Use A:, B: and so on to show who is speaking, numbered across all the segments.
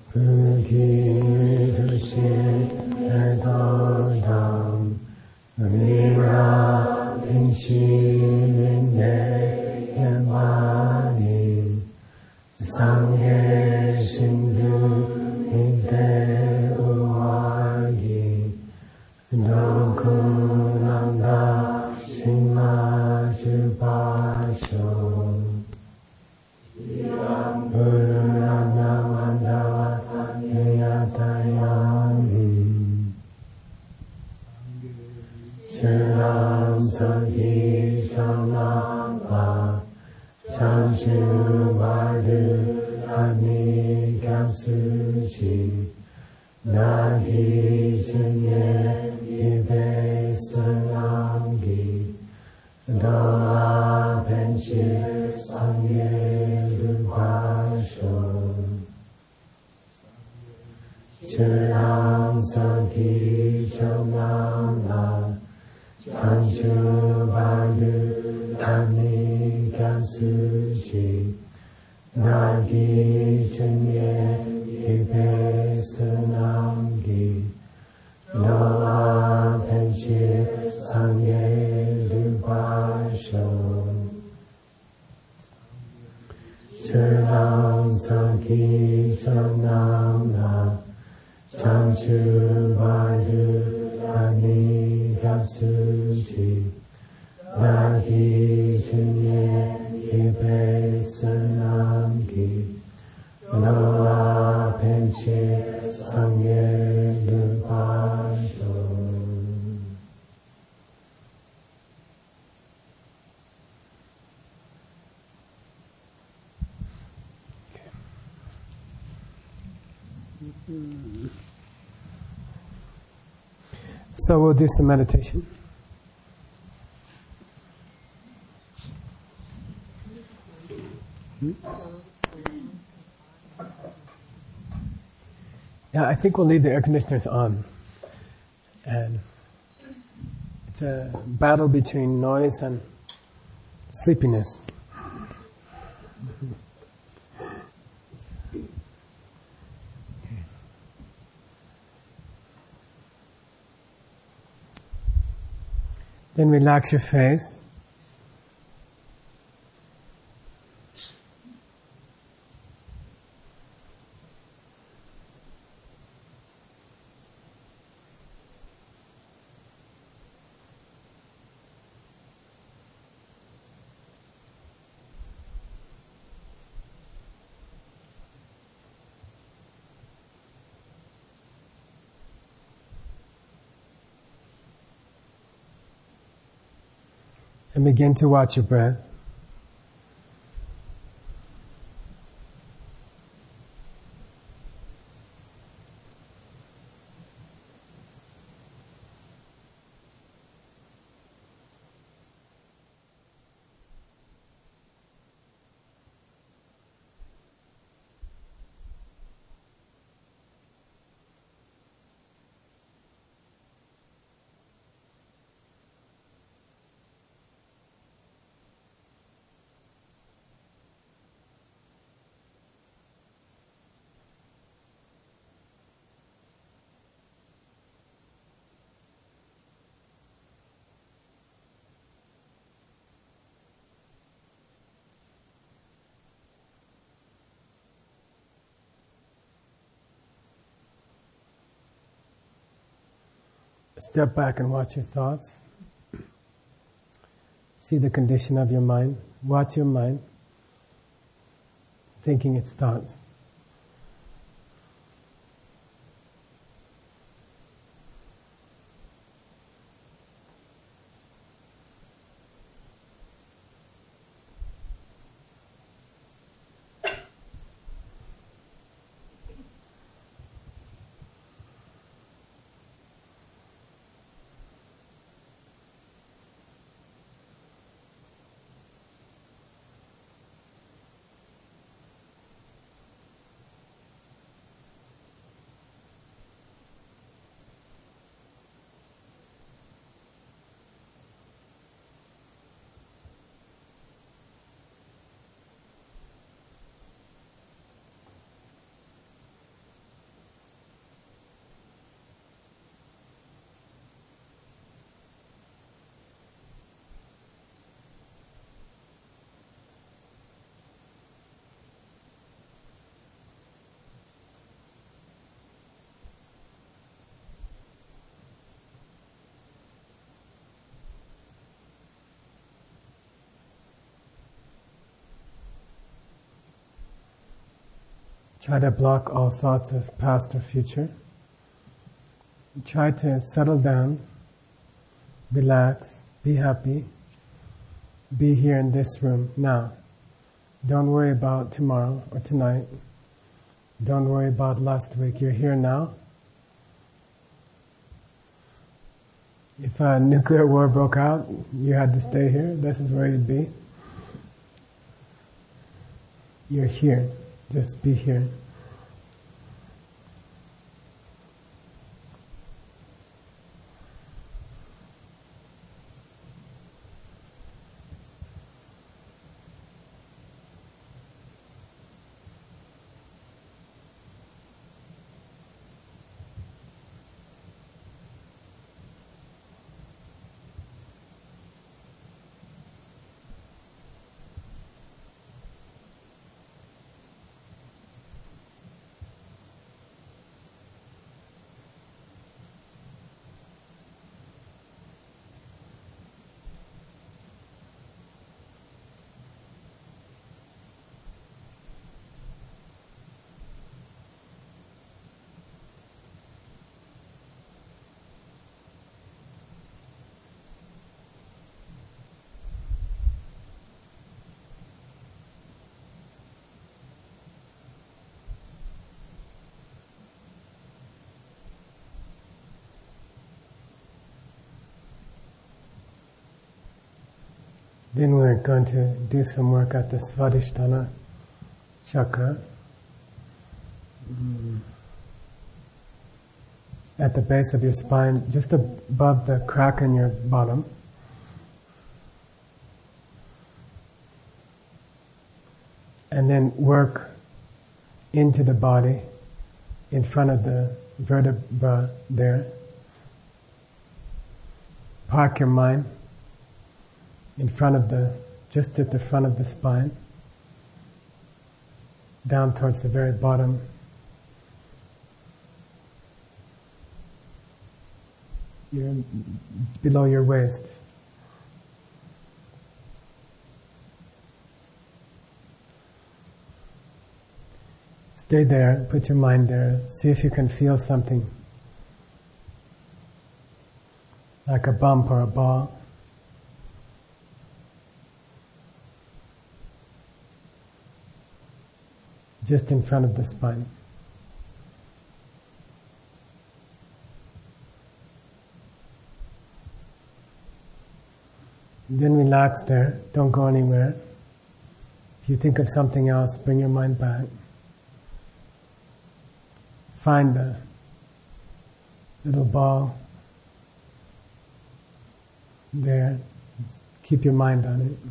A: 그 기두시에 도담 미라 인심인데 영원히 상계신득인데 의화기 너그난다 신마주바쇼 전기 전화와 장주마드 아니 감수지 나기 전에 입에 설랑기 너와 벤치 상예를 과쇼 전항서기 전항나 장주바드 아니 감수지 나기 전에 입에서 남기 너와 벤치 상예를 과쇼 전항서기 전항나 장주바드 아니 감수지 나기 전에 입에서 남기 너와 벤치 상예를 과쇼 So we'll do some meditation. Yeah, I think we'll leave the air conditioners on. And it's a battle between noise and sleepiness. Then relax your face. And begin to watch your breath. Step back and watch your thoughts. See the condition of your mind. Watch your mind, thinking its thoughts. Try to block all thoughts of past or future. Try to settle down, relax, be happy, be here in this room now. Don't worry about tomorrow or tonight. Don't worry about last week. You're here now. If a nuclear war broke out, you had to stay here. This is where you'd be. You're here. Just be here. Then we're going to do some work at the Svadhisthana chakra. At the base of your spine, just above the crack in your bottom. And then work into the body, in front of the vertebra there. Park your mind in front of just at the front of the spine, down towards the very bottom. You're below your waist. Stay there, put your mind there, see if you can feel something like a bump or a ball. Just in front of the spine. Then relax there, don't go anywhere. If you think of something else, bring your mind back. Find the little ball there, keep your mind on it.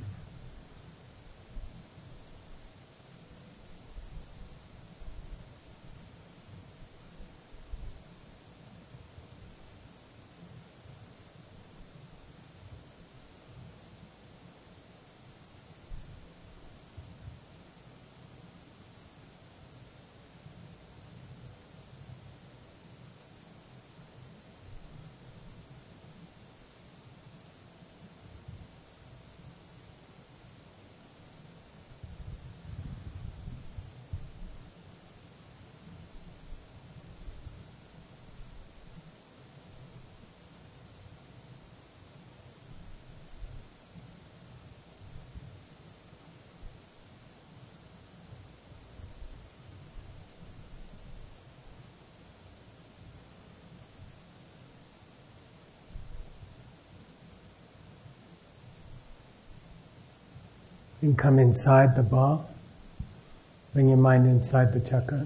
A: And come inside the ball. Bring your mind inside the chakra.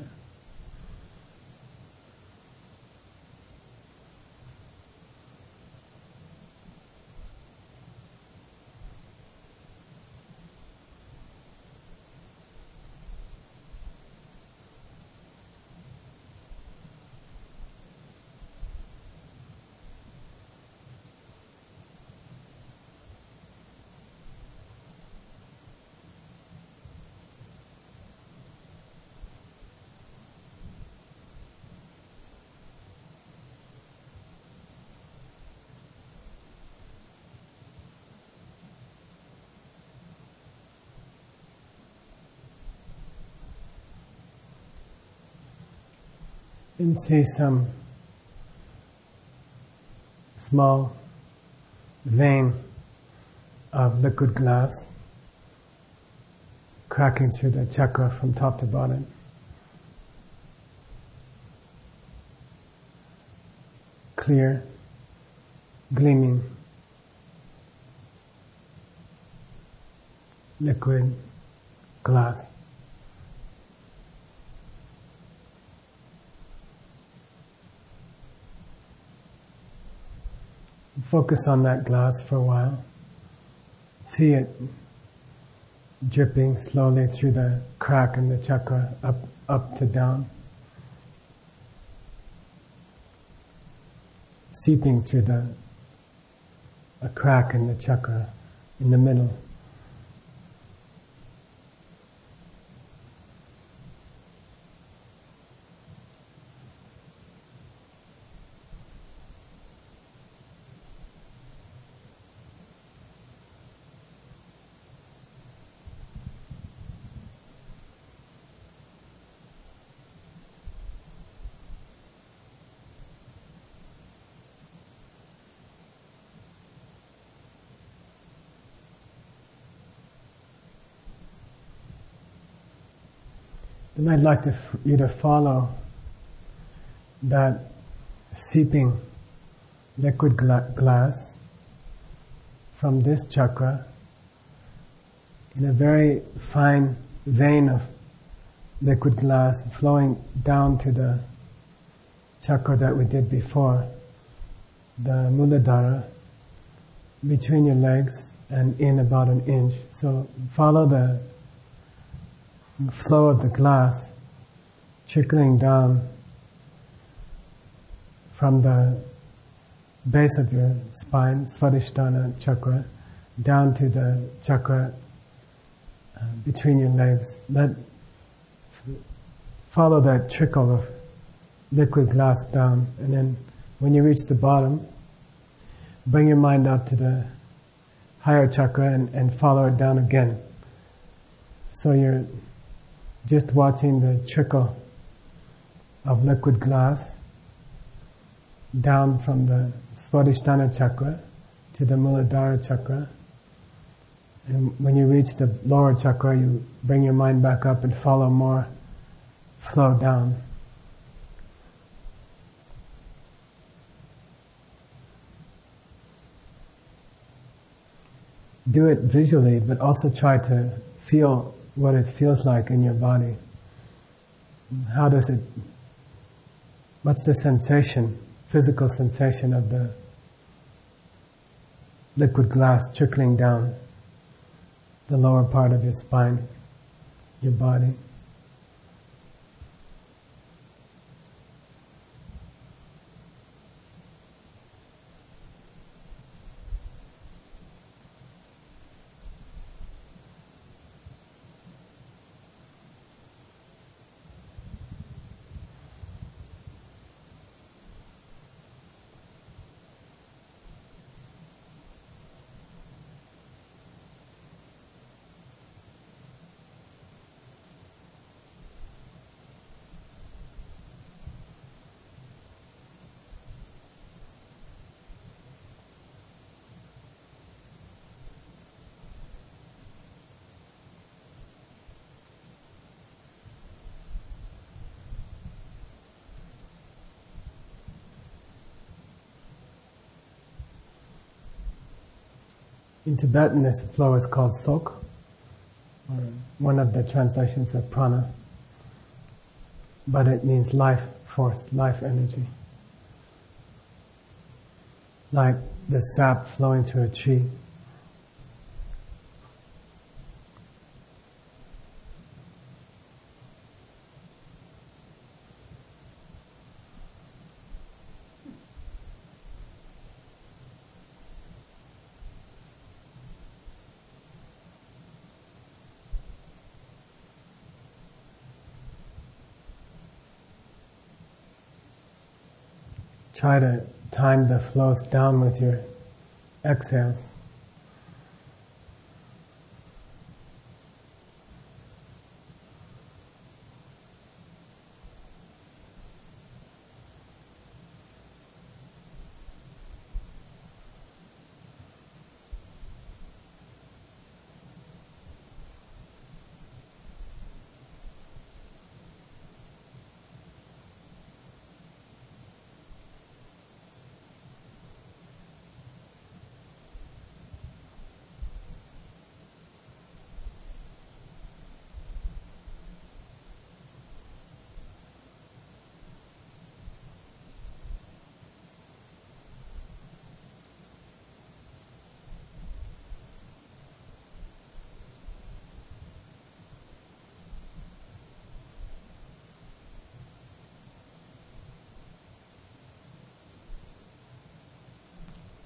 A: and see some small vein of liquid glass cracking through the chakra from top to bottom. Clear, gleaming, liquid glass. Focus on that glass for a while. See it dripping slowly through the crack in the chakra, up to down. Seeping through a crack in the chakra in the middle. Then I'd like you to follow that seeping liquid glass from this chakra in a very fine vein of liquid glass flowing down to the chakra that we did before, the Muladhara, between your legs and in about an inch. So follow the flow of the glass trickling down from the base of your spine, Svadhisthana chakra, down to the chakra between your legs. Follow that trickle of liquid glass down, and then when you reach the bottom, bring your mind up to the higher chakra and follow it down again. So you're just watching the trickle of liquid glass down from the Svadhisthana chakra to the Muladhara chakra. And when you reach the lower chakra, you bring your mind back up and follow more flow down. Do it visually, but also try to feel what it feels like in your body. What's the sensation, physical sensation of the liquid glass trickling down the lower part of your spine, your body? In Tibetan, this flow is called sok, or one of the translations of prana, but it means life force, life energy. Like the sap flowing through a tree. Try to time the flows down with your exhales.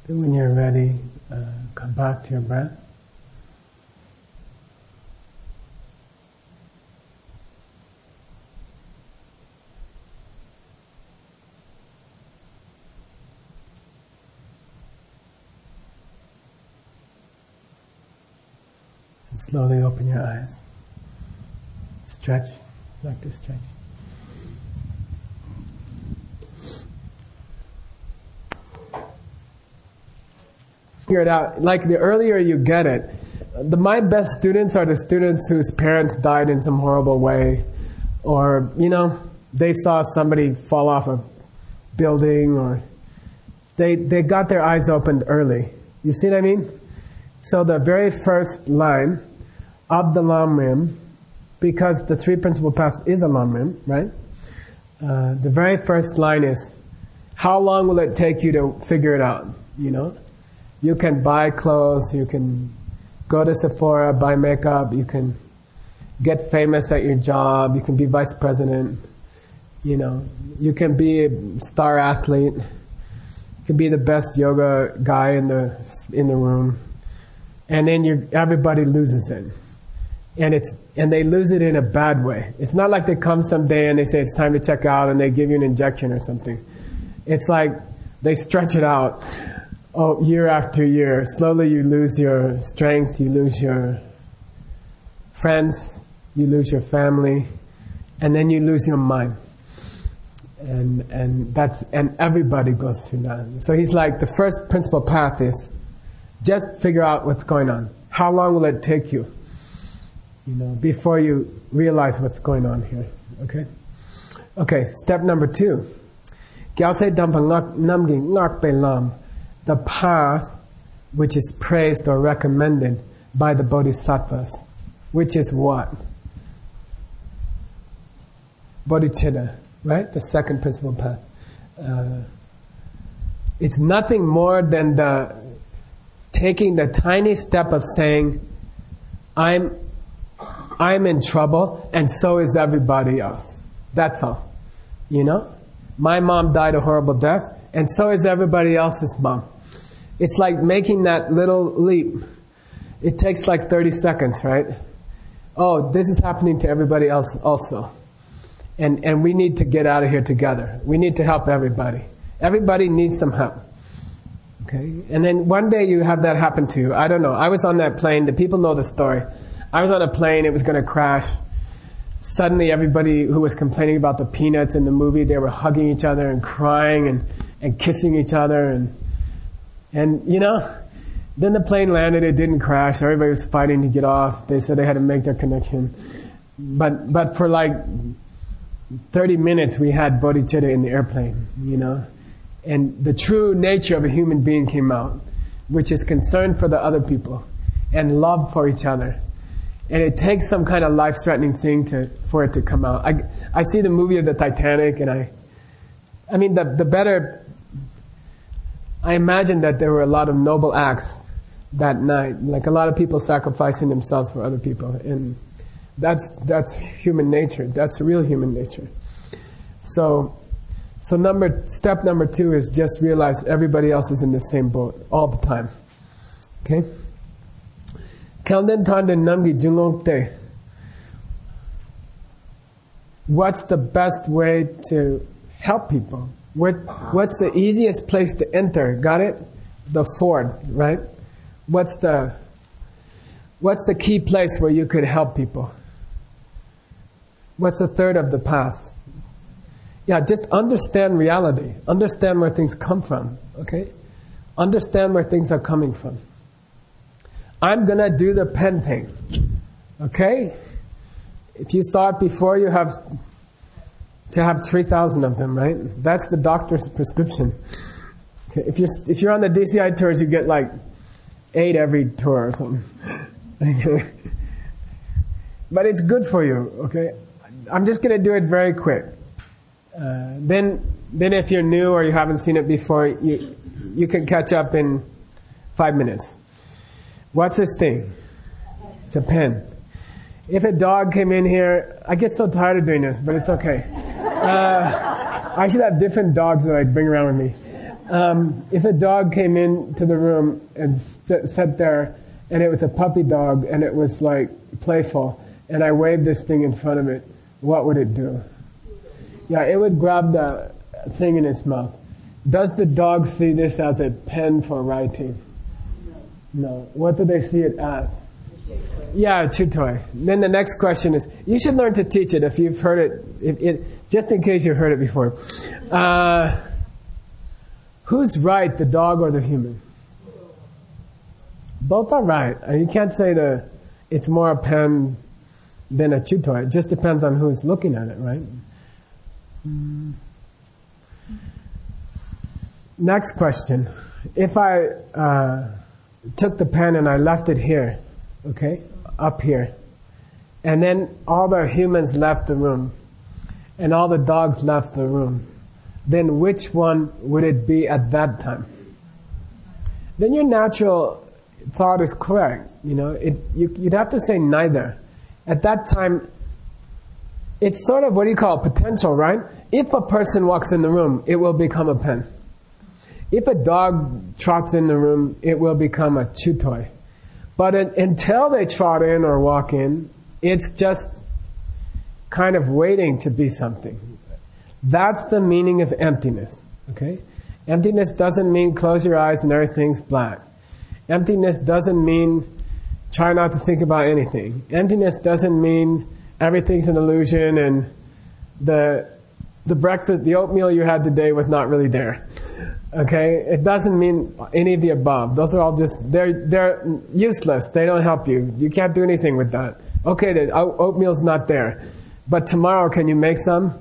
A: Then when you're ready, come back to your breath. And slowly open your eyes. Stretch, like to stretch. Figure it out. Like the earlier you get it, my best students are the students whose parents died in some horrible way, or they saw somebody fall off a building, or they got their eyes opened early. You see what I mean? So the very first line of the Lam Rim, because the three principal paths is a Lam Rim, right? The very first line is, how long will it take you to figure it out? You can buy clothes, you can go to Sephora, buy makeup, you can get famous at your job, you can be vice president, you can be a star athlete, you can be the best yoga guy in the room, and then everybody loses it. And they lose it in a bad way. It's not like they come someday and they say it's time to check out and they give you an injection or something. It's like they stretch it out. Year after year. Slowly you lose your strength, you lose your friends, you lose your family, and then you lose your mind. And everybody goes through that. So he's like, the first principal path is just figure out what's going on. How long will it take you? Before you realize what's going on here. Okay? Okay, step number 2. Gyalse Dampa Namgi Ngak Pe Lam. The path which is praised or recommended by the Bodhisattvas. Which is what? Bodhicitta, right? The second principal path. It's nothing more than taking the tiny step of saying, I'm in trouble, and so is everybody else. That's all. My mom died a horrible death, and so is everybody else's mom. It's like making that little leap. It takes like 30 seconds, right? Oh, this is happening to everybody else also. And we need to get out of here together. We need to help everybody. Everybody needs some help. Okay? And then one day you have that happen to you. I don't know. I was on that plane. The people know the story. I was on a plane. It was going to crash. Suddenly everybody who was complaining about the peanuts in the movie, they were hugging each other and crying and kissing each other. And then the plane landed. It didn't crash. Everybody was fighting to get off. They said they had to make their connection. But for like 30 minutes we had bodhicitta in the airplane, And the true nature of a human being came out, which is concern for the other people and love for each other. And it takes some kind of life-threatening thing for it to come out. I see the movie of the Titanic, and I mean the better. I imagine that there were a lot of noble acts that night, like a lot of people sacrificing themselves for other people, and that's human nature. That's real human nature. So step number 2 is just realize everybody else is in the same boat all the time. Okay? What's the best way to help people? What's the easiest place to enter? Got it? The ford, right? What's the key place where you could help people? What's the third of the path? Yeah, just understand reality. Understand where things come from, okay? Understand where things are coming from. I'm gonna do the pen thing, okay? If you saw it before, you have to have 3,000 of them, right? That's the doctor's prescription. Okay, if you're on the DCI tours, you get like 8 every tour or something. But it's good for you, okay? I'm just gonna do it very quick. Then if you're new or you haven't seen it before, you can catch up in 5 minutes. What's this thing? It's a pen. If a dog came in here, I get so tired of doing this, but it's okay. I should have different dogs that I bring around with me. If a dog came into the room and sat there, and it was a puppy dog, and it was like playful, and I waved this thing in front of it, what would it do? Yeah, it would grab the thing in its mouth. Does the dog see this as a pen for writing? No. What do they see it as? Yeah, a chew toy. Then the next question is, you should learn to teach it if you've heard it, just in case you've heard it before. Who's right, the dog or the human? Both are right. You can't say it's more a pen than a chew toy. It just depends on who's looking at it, right? Next question. If I took the pen and I left it here, okay, up here, and then all the humans left the room, and all the dogs left the room, then which one would it be at that time? Then your natural thought is correct. You'd have to say neither. At that time, it's sort of what do you call potential, right? If a person walks in the room, it will become a pen. If a dog trots in the room, it will become a chew toy. But until they trot in or walk in, it's just kind of waiting to be something. That's the meaning of emptiness. Okay? Emptiness doesn't mean close your eyes and everything's black. Emptiness doesn't mean try not to think about anything. Emptiness doesn't mean everything's an illusion and the breakfast, the oatmeal you had today was not really there. Okay? It doesn't mean any of the above. Those are all just, they're useless. They don't help you. You can't do anything with that. Okay, the oatmeal's not there. But tomorrow, can you make some?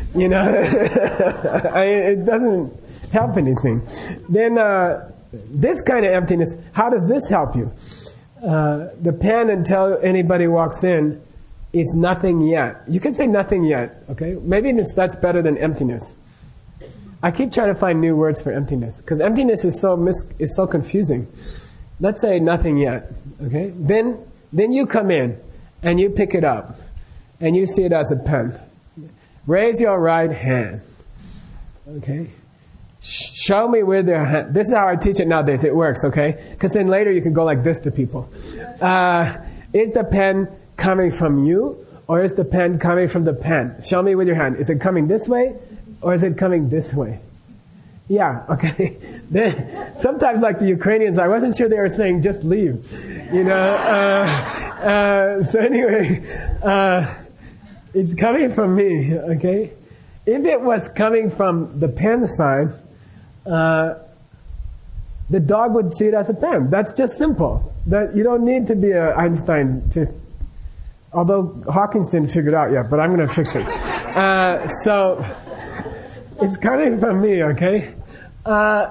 A: It doesn't help anything. Then, this kind of emptiness, how does this help you? The pen, until anybody walks in, is nothing yet. You can say nothing yet, okay? Maybe that's better than emptiness. I keep trying to find new words for emptiness, because emptiness is so confusing. Let's say nothing yet, okay? Then you come in, and you pick it up, and you see it as a pen. Raise your right hand, okay? Show me with your hand. This is how I teach it nowadays. It works, okay? Because then later you can go like this to people. Is the pen coming from you, or is the pen coming from the pen? Show me with your hand. Is it coming this way, or is it coming this way? Yeah, okay. Then, sometimes like the Ukrainians, I wasn't sure they were saying just leave. So anyway, it's coming from me, okay? If it was coming from the pen side, the dog would see it as a pen. That's just simple. That you don't need to be an Einstein to, although Hawkins didn't figure it out yet, but I'm going to fix it. So it's coming from me, okay? What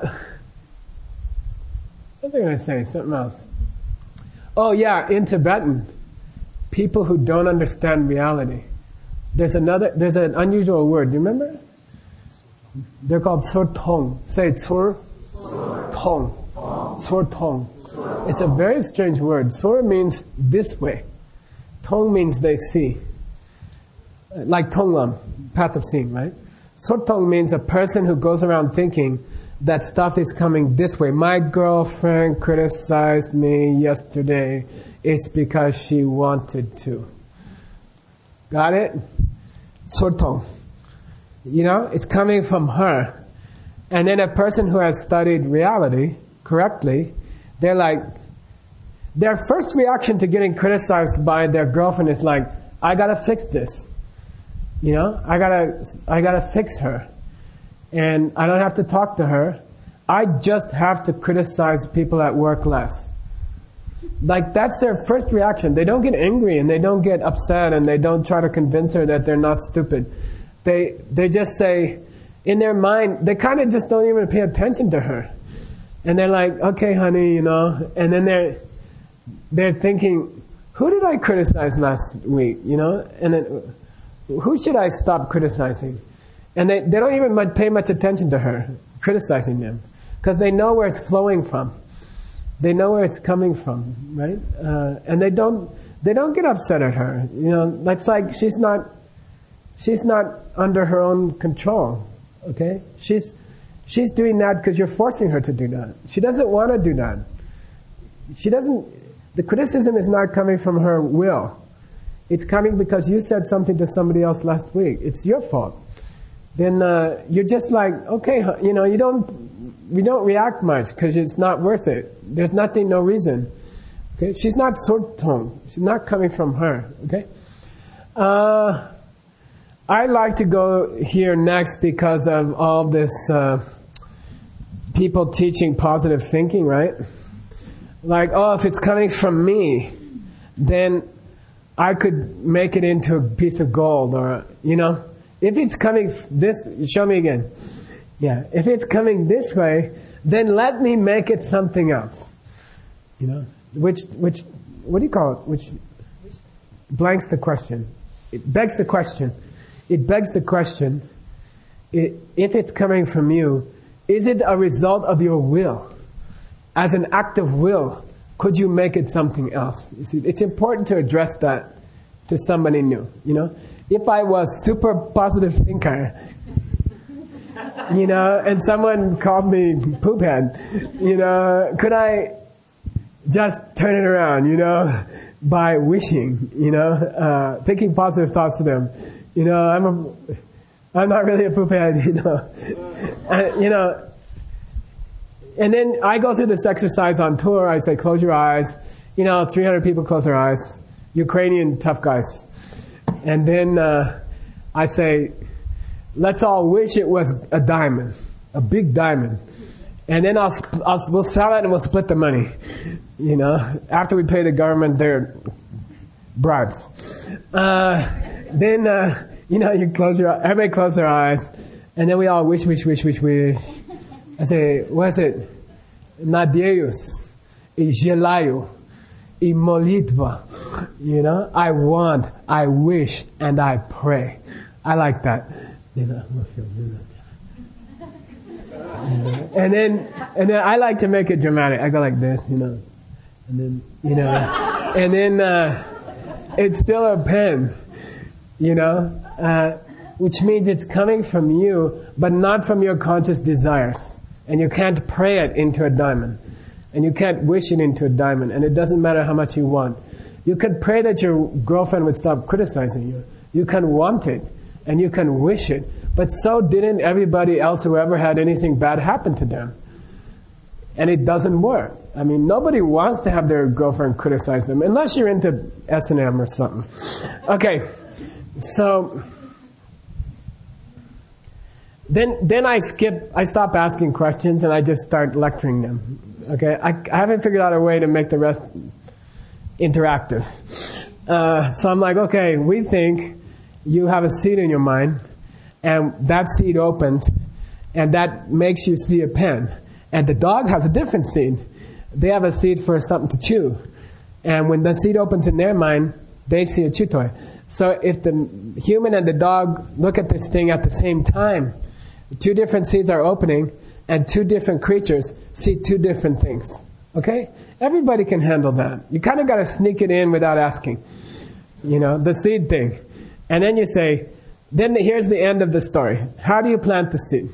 A: was I going to say? Something else. Oh yeah, in Tibetan, people who don't understand reality, there's an unusual word. Do you remember? They're called Tsortong. Say Tsor Tong. Tsortong. It's a very strange word. Tsor means this way. Tong means they see. Like Tonglam, path of seeing, right? Tsortong means a person who goes around thinking that stuff is coming this way. My girlfriend criticized me yesterday. It's because she wanted to. Got it? Tsortong. It's coming from her. And then a person who has studied reality correctly, their first reaction to getting criticized by their girlfriend is like, I gotta fix this. I gotta fix her. And I don't have to talk to her. I just have to criticize people at work less. That's their first reaction. They don't get angry and they don't get upset and they don't try to convince her that they're not stupid. They just say, in their mind, they kind of just don't even pay attention to her. And they're like, okay, honey, and then they're thinking, who did I criticize last week, and then, who should I stop criticizing? And they don't even pay much attention to her, criticizing them, because they know where it's flowing from. They know where it's coming from, right? And they don't get upset at her. It's like she's not under her own control. Okay? She's She's doing that because you're forcing her to do that. She doesn't want to do that. The criticism is not coming from her will. It's coming because you said something to somebody else last week. It's your fault. Then you're just like, okay, we don't react much because it's not worth it. There's nothing, no reason. Okay, she's not Sortong. She's not coming from her. Okay. I like to go here next because of all this people teaching positive thinking, right? Like, if it's coming from me, then I could make it into a piece of gold, or, if it's coming show me again. Yeah, if it's coming this way, then let me make it something else. Which, what do you call it? Which blanks the question. It begs the question. It begs the question, if it's coming from you, is it a result of your will? As an act of will, could you make it something else? You see, it's important to address that to somebody new. If I was super positive thinker, and someone called me poophead, could I just turn it around, by wishing, thinking positive thoughts to them. I'm not really a poophead, and then I go through this exercise on tour. I say, close your eyes. 300 people close their eyes. Ukrainian tough guys. And then I say, let's all wish it was a diamond, a big diamond. And then we'll sell it and we'll split the money. After we pay the government their bribes. Then you close everybody close their eyes, and then we all wish. I say, what is it? Nadieus, I желаю, I molitva. I want, I wish, and I pray. I like that. And then I like to make it dramatic. I go like this, and then, and then it's still a pen, which means it's coming from you, but not from your conscious desires. And you can't pray it into a diamond. And you can't wish it into a diamond. And it doesn't matter how much you want. You can pray that your girlfriend would stop criticizing you. You can want it. And you can wish it. But so didn't everybody else who ever had anything bad happen to them. And it doesn't work. I mean, nobody wants to have their girlfriend criticize them. Unless you're into S&M or something. Okay. So Then I stop asking questions and I just start lecturing them. Okay, I haven't figured out a way to make the rest interactive. So I'm like, okay, we think you have a seed in your mind, and that seed opens, and that makes you see a pen. And the dog has a different seed. They have a seed for something to chew. And when the seed opens in their mind, they see a chew toy. So if the human and the dog look at this thing at the same time, two different seeds are opening, and two different creatures see two different things. Okay? Everybody can handle that. You kind of got to sneak it in without asking. The seed thing. And then you say, here's the end of the story. How do you plant the seed?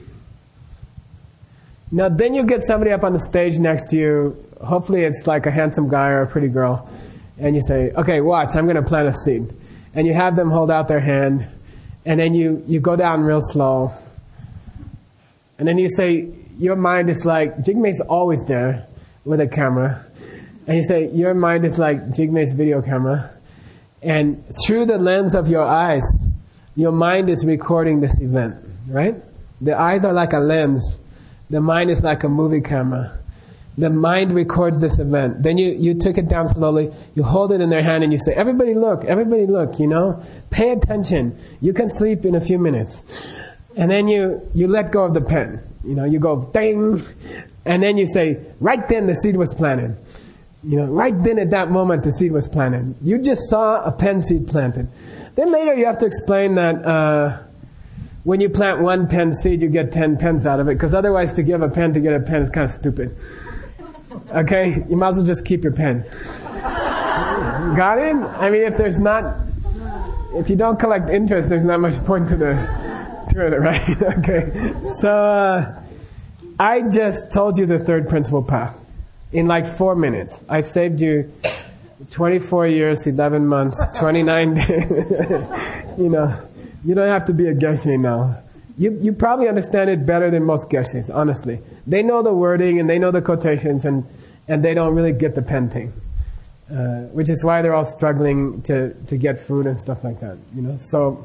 A: Now, then you get somebody up on the stage next to you. Hopefully it's like a handsome guy or a pretty girl. And you say, okay, watch, I'm going to plant a seed. And you have them hold out their hand. And then you go down real slow. And then you say, your mind is like, Jigme's always there with a camera. And you say, your mind is like Jigme's video camera. And through the lens of your eyes, your mind is recording this event, right? The eyes are like a lens. The mind is like a movie camera. The mind records this event. Then you took it down slowly, you hold it in their hand and you say, everybody look, pay attention. You can sleep in a few minutes. And then you let go of the pen. You go ding, and then you say, right then the seed was planted. Right then at that moment the seed was planted. You just saw a pen seed planted. Then later you have to explain that when you plant one pen seed you get 10 pens out of it, because otherwise to give a pen to get a pen is kind of stupid. Okay? You might as well just keep your pen. Got it? I mean, if you don't collect interest, there's not much point to it, right? Okay. So, I just told you the third principal path in like 4 minutes. I saved you 24 years, 11 months, 29 days. You don't have to be a geshe now. You probably understand it better than most geshes, honestly. They know the wording and they know the quotations and they don't really get the pen thing. Which is why they're all struggling to get food and stuff like that, So,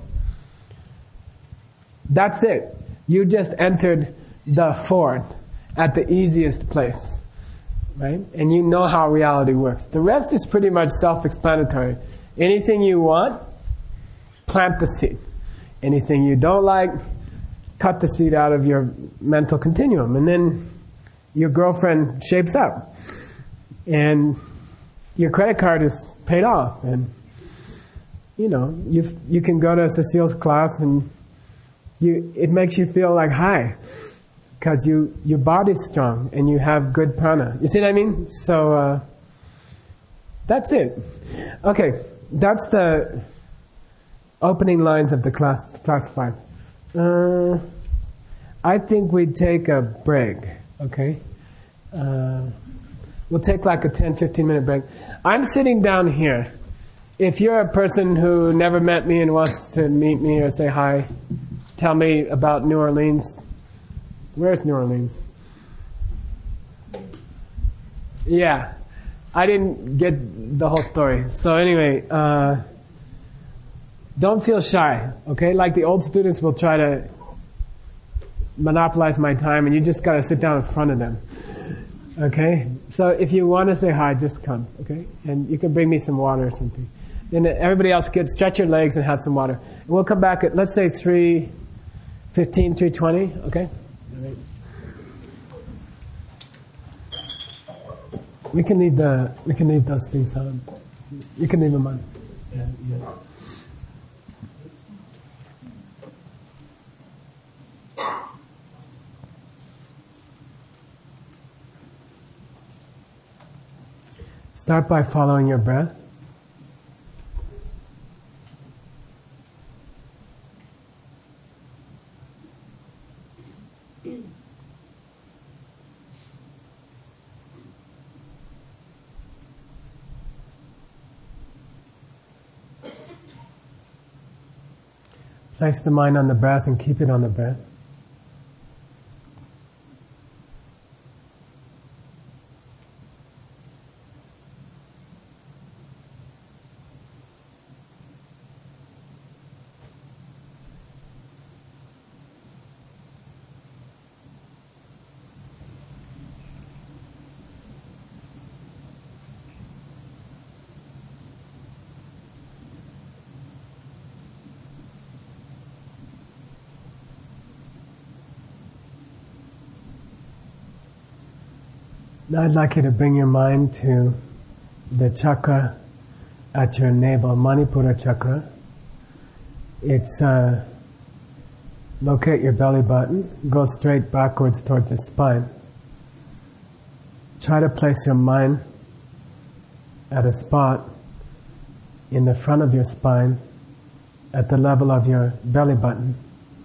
A: that's it. You just entered the fort at the easiest place, right? And you know how reality works. The rest is pretty much self-explanatory. Anything you want, plant the seed. Anything you don't like, cut the seed out of your mental continuum. And then your girlfriend shapes up. And your credit card is paid off. And, you can go to Cecile's class and it makes you feel like high. Because your body's strong and you have good prana. You see what I mean? So, that's it. Okay, that's the opening lines of the class 5. I think we'd take a break, okay? We'll take like a 10-15 minute break. I'm sitting down here. If you're a person who never met me and wants to meet me or say hi, tell me about New Orleans. Where's New Orleans? Yeah. I didn't get the whole story. So anyway, don't feel shy, okay? Like the old students will try to monopolize my time and you just gotta sit down in front of them. Okay? So if you want to say hi, just come, okay? And you can bring me some water or something. Then everybody else stretch your legs and have some water. And we'll come back at, let's say 3:15, 3:20, okay? All right. We can leave those things on. You can leave them on. Yeah. Start by following your breath. Place the mind on the breath and keep it on the breath. Now I'd like you to bring your mind to the chakra at your navel, Manipura chakra. It's, locate your belly button, go straight backwards toward the spine. Try to place your mind at a spot in the front of your spine at the level of your belly button.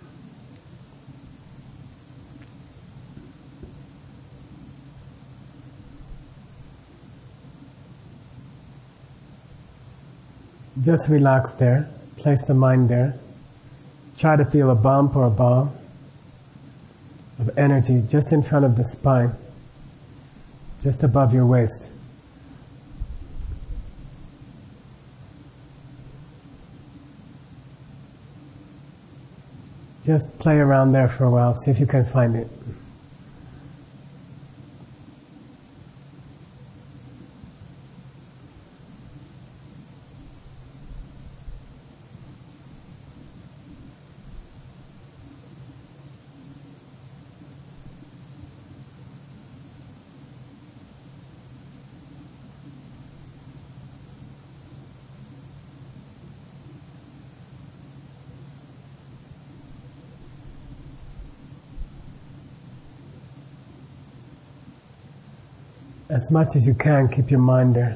A: Just relax there. Place the mind there. Try to feel a bump or a ball of energy just in front of the spine, just above your waist. Just play around there for a while, see if you can find it. As much as you can, keep your mind there.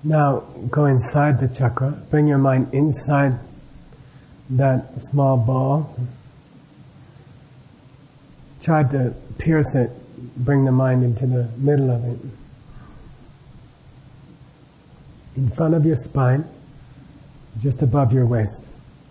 A: Now go inside the chakra, bring your mind inside that small ball. Try to pierce it, bring the mind into the middle of it. In front of your spine, just above your waist.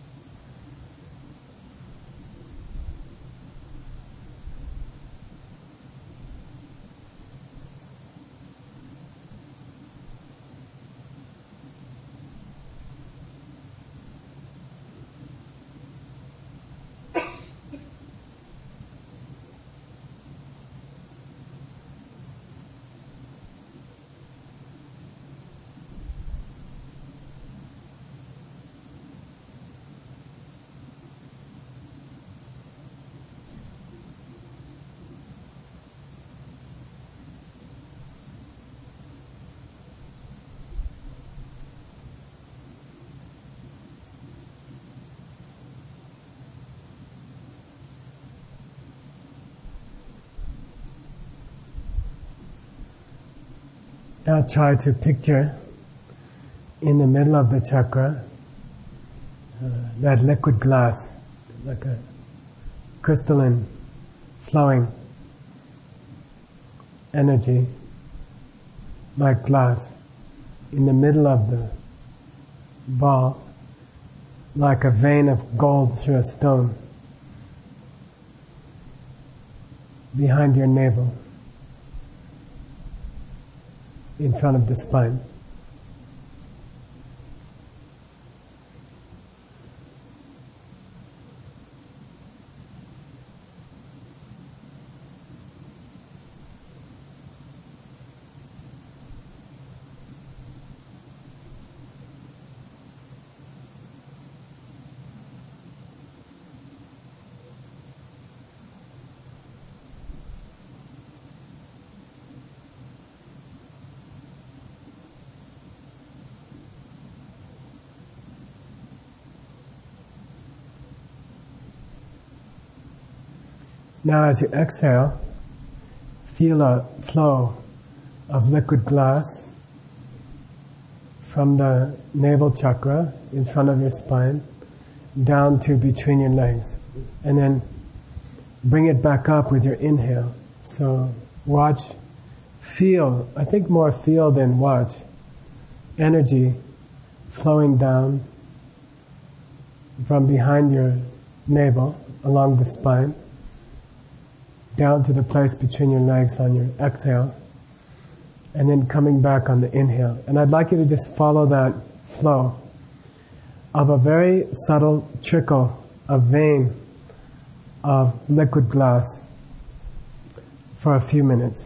A: Now try to picture in the middle of the chakra that liquid glass, like a crystalline flowing energy, like glass, in the middle of the ball, like a vein of gold through a stone, behind your navel, in front of the spine. Now as you exhale, feel a flow of liquid glass from the navel chakra in front of your spine down to between your legs. And then bring it back up with your inhale. So watch, feel, I think more feel than watch, energy flowing down from behind your navel along the spine down to the place between your legs on your exhale, and then coming back on the inhale. And I'd like you to just follow that flow of a very subtle trickle, a vein of liquid glass for a few minutes.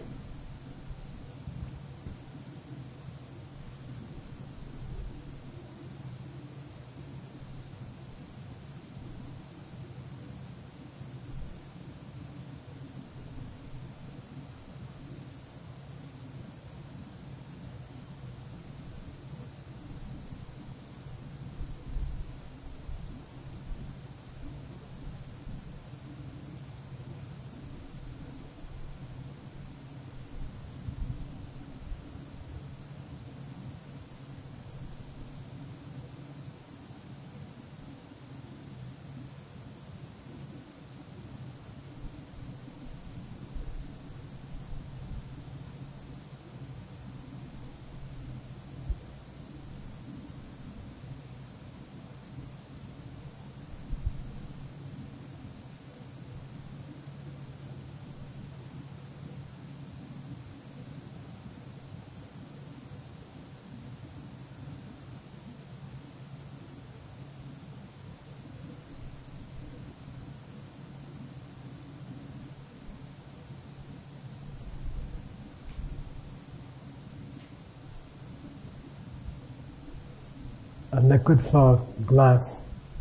A: A liquid flow of glass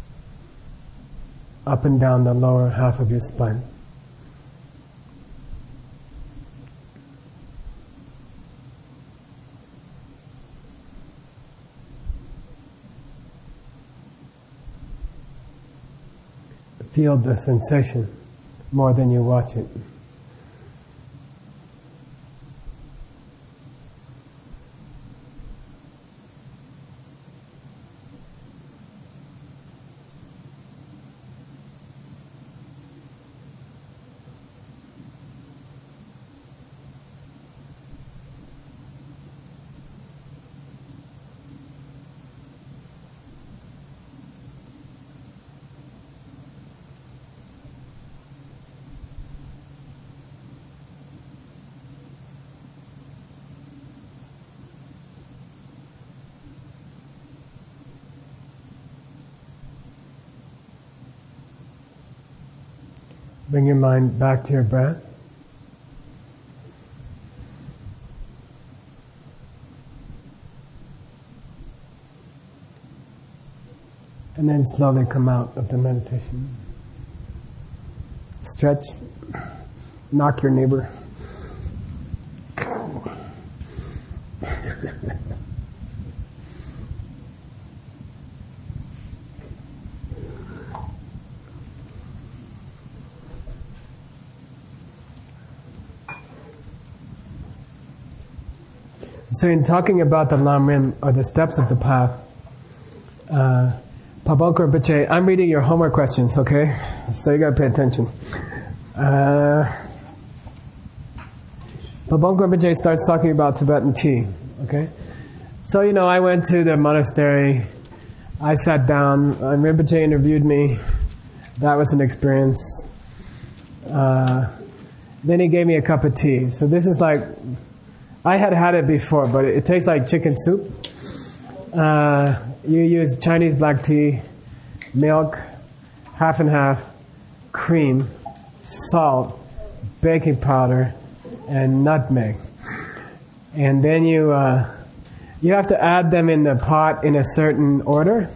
A: up and down the lower half of your spine. Feel the sensation more than you watch it. Bring your mind back to your breath. And then slowly come out of the meditation. Stretch. Knock your neighbor. So in talking about the Lam Rim, or the steps of the path, Pabongko Rinpoche, I'm reading your homework questions, okay? So you gotta pay attention. Pabongko Rinpoche starts talking about Tibetan tea, okay? So, I went to the monastery, I sat down, and Rinpoche interviewed me. That was an experience. Then he gave me a cup of tea. So this is like, I had it before, but it tastes like chicken soup. You use Chinese black tea, milk, half and half, cream, salt, baking powder, and nutmeg. And then you have to add them in the pot in a certain order.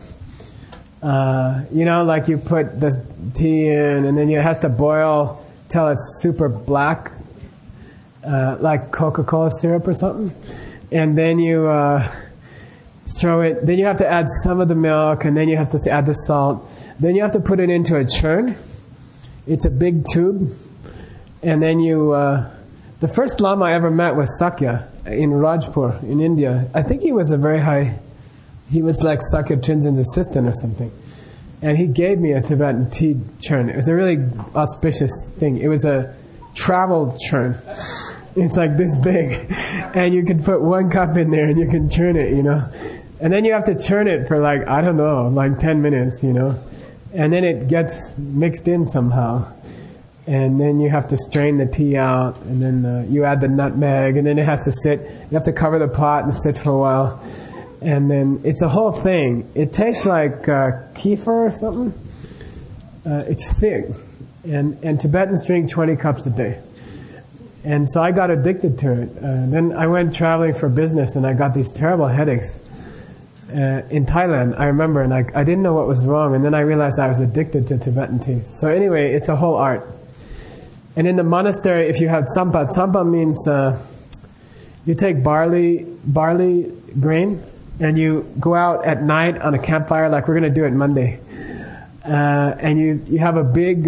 A: Like you put the tea in, and then it has to boil till it's super black. Like Coca-Cola syrup or something. And then you throw it, then you have to add some of the milk, and then you have to add the salt. Then you have to put it into a churn. It's a big tube. And then the first Lama I ever met was Sakya in Rajpur in India. I think he was he was like Sakya Trinzen's assistant or something. And he gave me a Tibetan tea churn. It was a really auspicious thing. It was a travel churn. It's like this big, and you can put 1 cup in there and you can churn it, and then you have to churn it for like 10 minutes, and then it gets mixed in somehow, and then you have to strain the tea out, and then you add the nutmeg, and then it has to sit. You have to cover the pot and sit for a while, and then it's a whole thing. It tastes like kefir or something. It's thick, and Tibetans drink 20 cups a day. And so I got addicted to it. Then I went traveling for business, and I got these terrible headaches in Thailand, I remember, and I didn't know what was wrong, and then I realized I was addicted to Tibetan tea. So anyway, it's a whole art. And in the monastery, if you have tsampa means you take barley grain, and you go out at night on a campfire, like we're going to do it Monday. And you have a big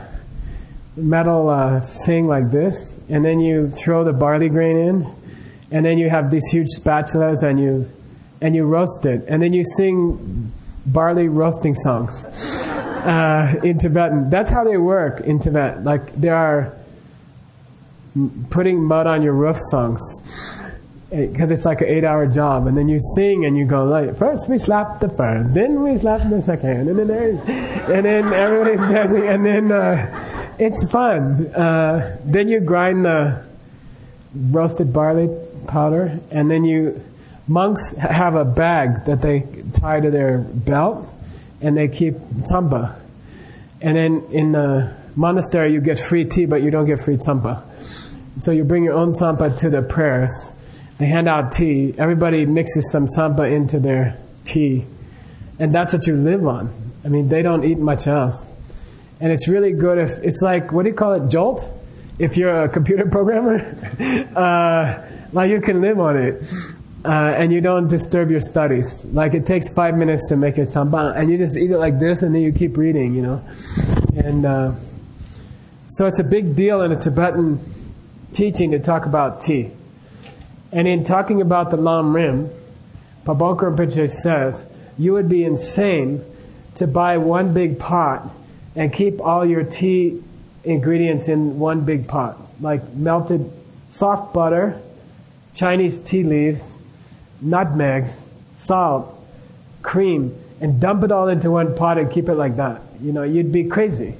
A: metal thing like this, and then you throw the barley grain in, and then you have these huge spatulas, and you roast it, and then you sing barley roasting songs in Tibetan. That's how they work in Tibet. Like there are putting mud on your roof songs, because it's like an 8-hour job, and then you sing and you go like, first we slap the first, then we slap the second, and then everybody's dancing, and then it's fun. Then you grind the roasted barley powder, and then monks have a bag that they tie to their belt, and they keep tsampa. And then in the monastery you get free tea, but you don't get free tsampa. So you bring your own tsampa to the prayers. They hand out tea. Everybody mixes some tsampa into their tea. And that's what you live on. I mean, they don't eat much else. And it's really good it's like, what do you call it, Jolt? If you're a computer programmer, like you can live on it. And you don't disturb your studies. Like it takes 5 minutes to make a tsampa, and you just eat it like this, and then you keep reading, And so it's a big deal in a Tibetan teaching to talk about tea. And in talking about the Lam Rim, Pabongko Rinpoche says, you would be insane to buy one big pot and keep all your tea ingredients in one big pot. Like melted soft butter, Chinese tea leaves, nutmeg, salt, cream, and dump it all into one pot and keep it like that. You'd be crazy.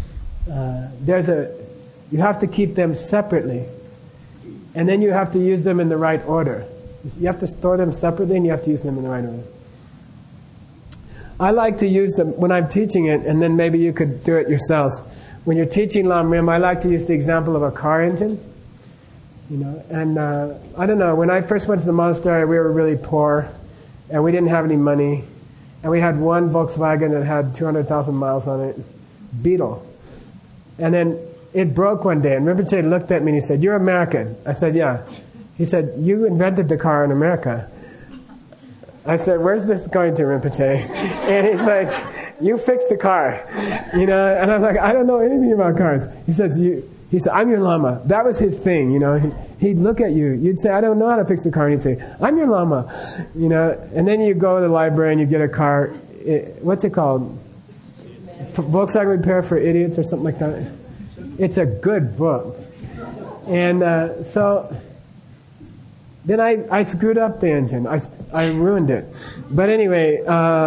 A: You have to keep them separately. And then you have to use them in the right order. You have to store them separately, and you have to use them in the right order. I like to use them when I'm teaching it, and then maybe you could do it yourselves. when you're teaching Lam Rim, I like to use the example of a car engine. And I don't know, when I first went to the monastery, we were really poor, and we didn't have any money, and we had one Volkswagen that had 200,000 miles on it, Beetle. And then it broke one day, and Rinpoche looked at me and he said, "You're American." I said, "Yeah." He said, "You invented the car in America." I said, "Where's this going to, Rinpoche?" And he's like, "You fixed the car." And I'm like, "I don't know anything about cars." He said, "I'm your Lama." That was his thing, He'd look at you. You'd say, "I don't know how to fix the car." And he'd say, "I'm your Lama." And then you go to the library and you get a car. What's it called? Volkswagen Repair for Idiots or something like that. It's a good book. And so then I screwed up the engine. I ruined it. But anyway,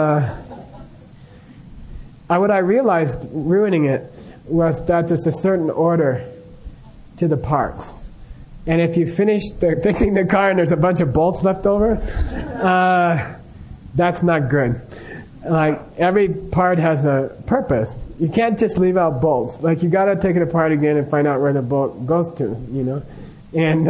A: what I realized ruining it was that there's a certain order to the parts. And if you finish fixing the car and there's a bunch of bolts left over, that's not good. Like, every part has a purpose. You can't just leave out bolts. Like, you gotta take it apart again and find out where the bolt goes to, And,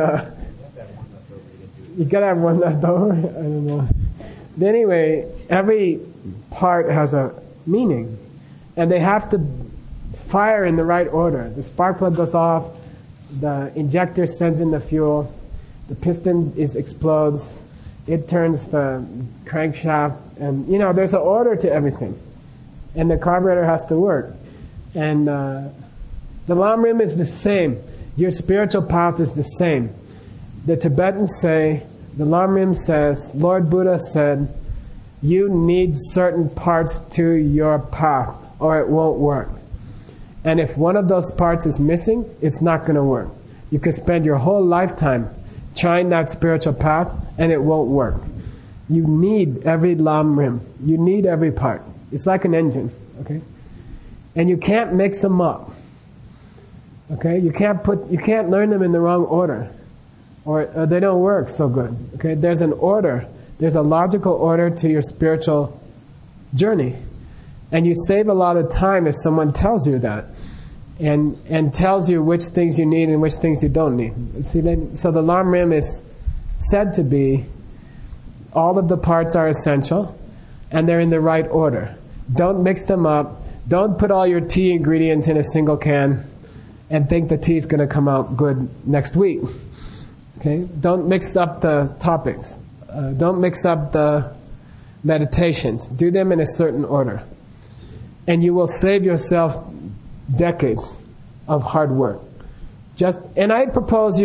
A: you gotta have one left over? I don't know. But anyway, every part has a meaning. And they have to fire in the right order. The spark plug goes off, the injector sends in the fuel, the piston explodes, it turns the crankshaft, and there's an order to everything. And the carburetor has to work. And the Lam Rim is the same. Your spiritual path is the same. The Tibetans say, the Lam Rim says, Lord Buddha said, you need certain parts to your path or it won't work. And if one of those parts is missing, it's not going to work. You could spend your whole lifetime trying that spiritual path and it won't work. You need every Lam Rim. You need every part. It's like an engine, okay? And you can't mix them up. Okay? You can't learn them in the wrong order. Or they don't work so good. Okay? There's an order. There's a logical order to your spiritual journey. And you save a lot of time if someone tells you that. And tells you which things you need and which things you don't need. So the Lam Rim is said to be, all of the parts are essential, and they're in the right order. Don't mix them up. Don't put all your tea ingredients in a single can and think the tea is going to come out good next week. Okay? Don't mix up the topics. Don't mix up the meditations. Do them in a certain order. And you will save yourself decades of hard work. And I propose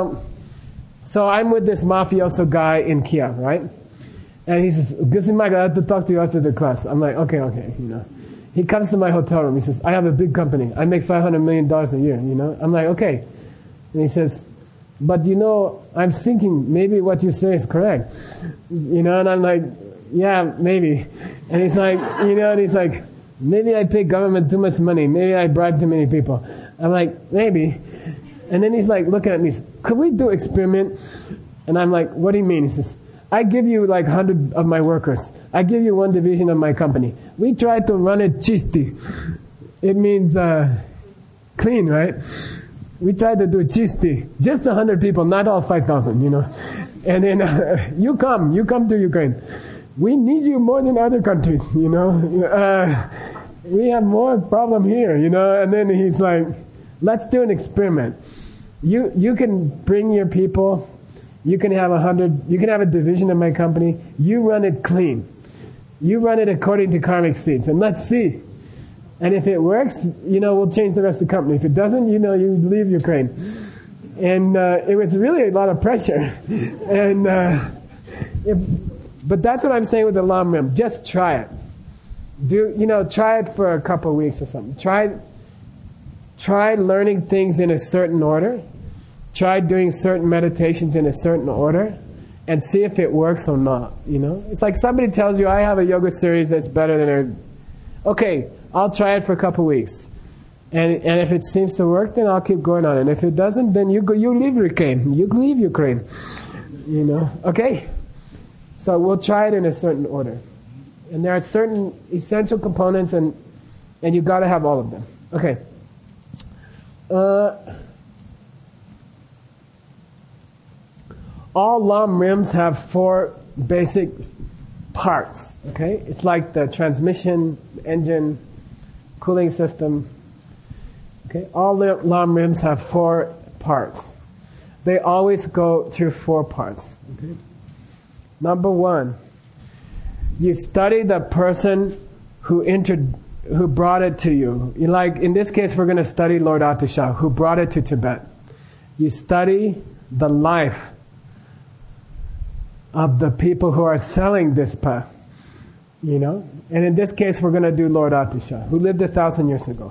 A: so I'm with this mafioso guy in Kia, right? And he says, "Listen, Mike, I have to talk to you after the class." I'm like, okay. He comes to my hotel room. He says, "I have a big company. I make $500 million a year, I'm like, okay. And he says, "But I'm thinking maybe what you say is correct." And I'm like, "Yeah, maybe." And he's like, "Maybe I pay government too much money. Maybe I bribe too many people." I'm like, "Maybe." And then he's like looking at me, "Could we do experiment?" And I'm like, "What do you mean?" He says, "I give you 100 of my workers. I give you one division of my company. We try to run it chisti." It means clean, right? We try to do chisti. Just 100 people, not all 5,000, And then you come to Ukraine. We need you more than other countries, We have more problem here, And then he's like, "Let's do an experiment. You can bring your people. You can have 100. You can have a division of my company. You run it clean. You run it according to karmic seeds, and let's see. And if it works, we'll change the rest of the company. If it doesn't, you leave Ukraine." And it was really a lot of pressure. And but that's what I'm saying with the Lam Rim. Just try it. Try it for a couple of weeks or something. Try learning things in a certain order. Try doing certain meditations in a certain order, and see if it works or not. It's like somebody tells you, "I have a yoga series that's better than her." Okay, I'll try it for a couple of weeks, and if it seems to work, then I'll keep going on. And if it doesn't, then you leave Ukraine. You leave Ukraine. Okay. So we'll try it in a certain order, and there are certain essential components, and you got to have all of them. Okay. All Lam Rims have 4 basic parts. Okay, it's like the transmission, engine, cooling system. Okay, all Lam Rims have 4 parts. They always go through 4 parts. Okay. Number 1, you study the person who brought it to you. Like in this case, we're going to study Lord Atisha, who brought it to Tibet. You study the life of the people who are selling this path, And in this case, we're going to do Lord Atisha, who lived 1,000 years ago.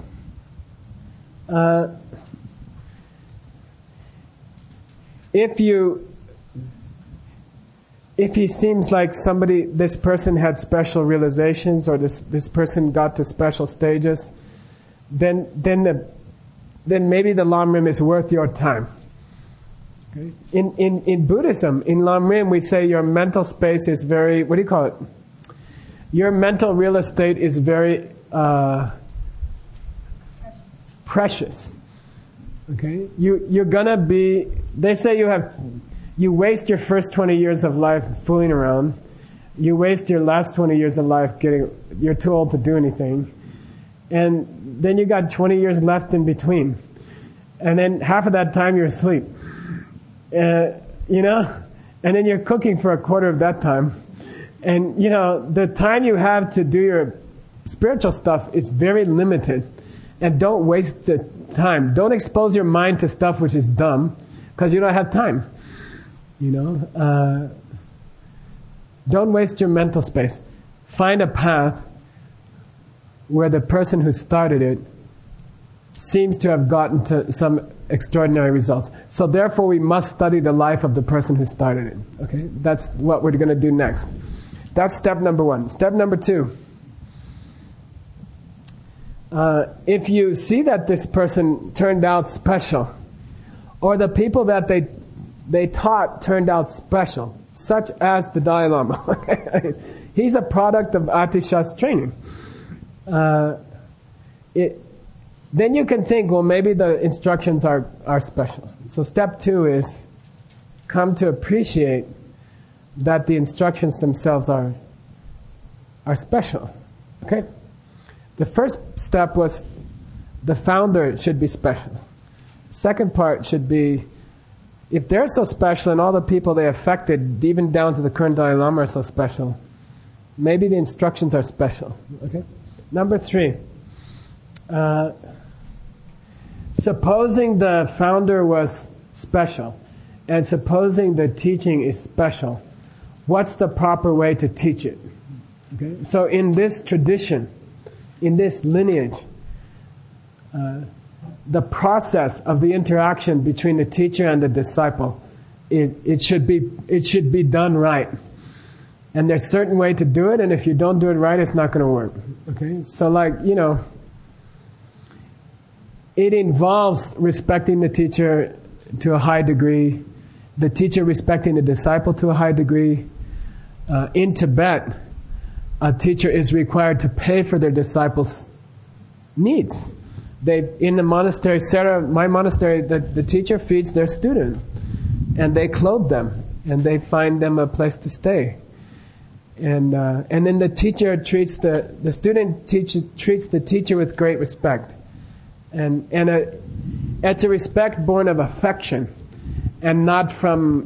A: If he seems like this person had special realizations, or this person got to special stages, then maybe the Lam Rim is worth your time. Okay. In Buddhism, in Lam Rim, we say your mental space is very, what do you call it? Your mental real estate is very precious. Okay? You're gonna be, they say you waste your first 20 years of life fooling around. You waste your last 20 years of life you're too old to do anything. And then you got 20 years left in between. And then half of that time you're asleep. And then you're cooking for a quarter of that time. And, the time you have to do your spiritual stuff is very limited. And don't waste the time. Don't expose your mind to stuff which is dumb, because you don't have time. Don't waste your mental space. Find a path where the person who started it seems to have gotten to some extraordinary results. So therefore we must study the life of the person who started it. Okay? That's what we're going to do next. That's step number 1. Step number 2. If you see that this person turned out special, or the people that they taught turned out special, such as the Dalai Lama. He's a product of Atisha's training. Then you can think, well, maybe the instructions are special. So step 2 is come to appreciate that the instructions themselves are special. Okay? The first step was the founder should be special. Second part should be, if they're so special and all the people they affected, even down to the current Dalai Lama, are so special, maybe the instructions are special. Okay? Number 3. Supposing the founder was special, and supposing the teaching is special, what's the proper way to teach it? Okay? So in this tradition, in this lineage, the process of the interaction between the teacher and the disciple, it should be done right. And there's a certain way to do it, and if you don't do it right, it's not going to work. Okay? So it involves respecting the teacher to a high degree, the teacher respecting the disciple to a high degree. In Tibet, a teacher is required to pay for their disciples' needs. In the monastery, my monastery, the teacher feeds their student, and they clothe them, and they find them a place to stay. And then the teacher treats the student treats the teacher with great respect. And it's a respect born of affection, and not from,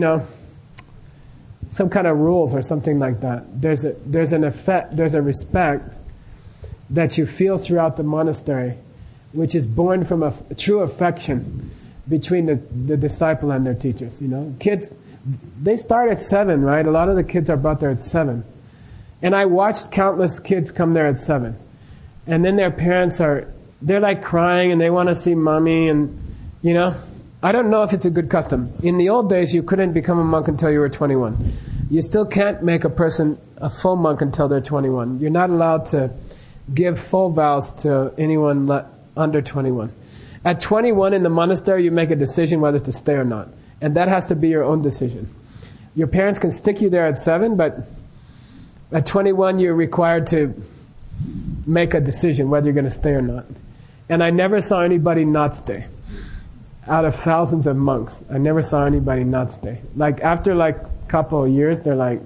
A: some kind of rules or something like that. There's a respect that you feel throughout the monastery, which is born from a true affection between the disciple and their teachers. Kids, they start at 7, right? A lot of the kids are brought there at 7. And I watched countless kids come there at 7. And then their parents they're like crying and they want to see mommy, and, I don't know if it's a good custom. In the old days, you couldn't become a monk until you were 21. You still can't make a person a full monk until they're 21. You're not allowed to give full vows to anyone under 21. At 21 in the monastery, you make a decision whether to stay or not. And that has to be your own decision. Your parents can stick you there at 7, but at 21 you're required to make a decision whether you're going to stay or not. And I never saw anybody not stay. Out of thousands of monks, I never saw anybody not stay. Like after like a couple of years, they're like,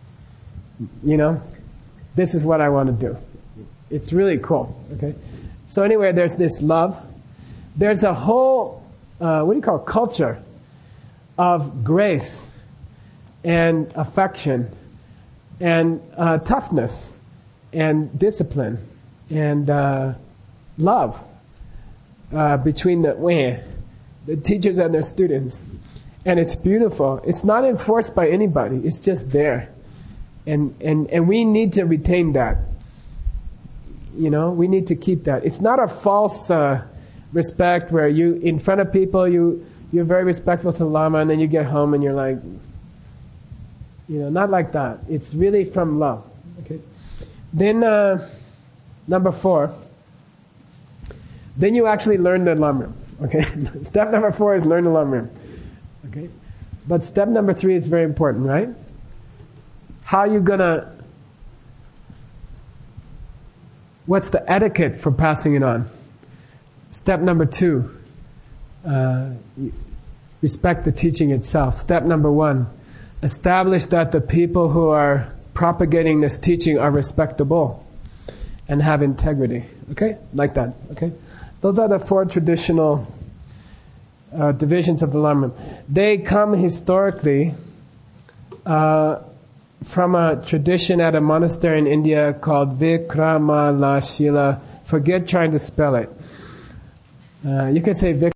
A: this is what I want to do. It's really cool. Okay. So anyway, there's this love. There's a whole, culture of grace and affection and toughness and discipline and love between the teachers and their students. And it's beautiful. It's not enforced by anybody. It's just there. And we need to retain that. We need to keep that. It's not a false respect where you, in front of people, you're very respectful to the Lama, and then you get home and you're like, not like that. It's really from love. Okay. Then, number 4. Then you actually learn the Lamrim. Okay. Step number 4 is learn the Lamrim. Okay. But step number 3 is very important, right? How you gonna, what's the etiquette for passing it on? Step number 2, respect the teaching itself. Step number 1, establish that the people who are propagating this teaching are respectable and have integrity. Okay? Like that. Okay? Those are the 4 traditional divisions of the Lamrim. They come historically from a tradition at a monastery in India called Vikramalashila. Forget trying to spell it. You could say